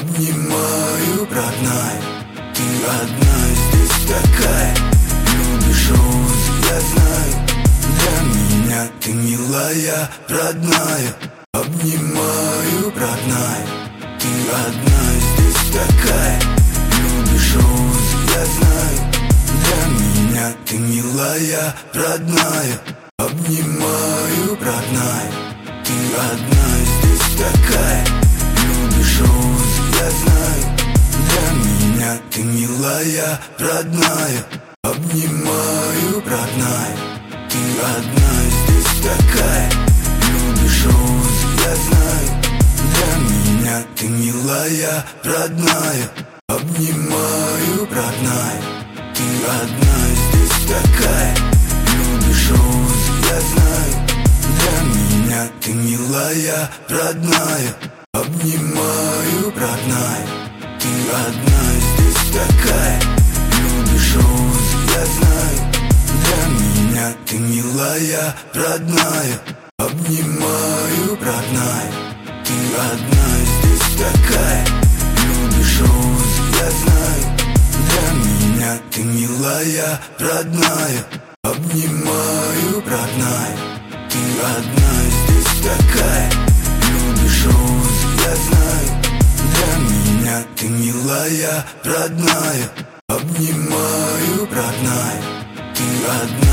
Обнимаю, родная, ты одна здесь такая. Любишь розы, я знаю, для меня ты милая, родная. Обнимаю, родная, ты одна здесь такая. Любишь розы, я знаю, для меня ты милая, родная. Обнимаю, родная, ты одна здесь такая. Любишь розы, я знаю, для меня ты милая, родная. Обнимаю, родная, ты одна здесь такая. Любишь розы, я знаю, для меня ты милая, родная. Обнимаю, родная, ты одна здесь такая. Любишь розы, я знаю, для меня ты милая, родная. Обнимаю, родная, ты одна здесь такая. Любишь розы, я знаю, для меня ты милая, родная. Обнимаю, родная, ты одна здесь такая. Любишь розы, я знаю, для меня ты милая, родная. Обнимаю, родная, ты одна здесь такая. Любишь розы, я знаю, для меня ты милая, родная. Обнимаю, родная, ты одна.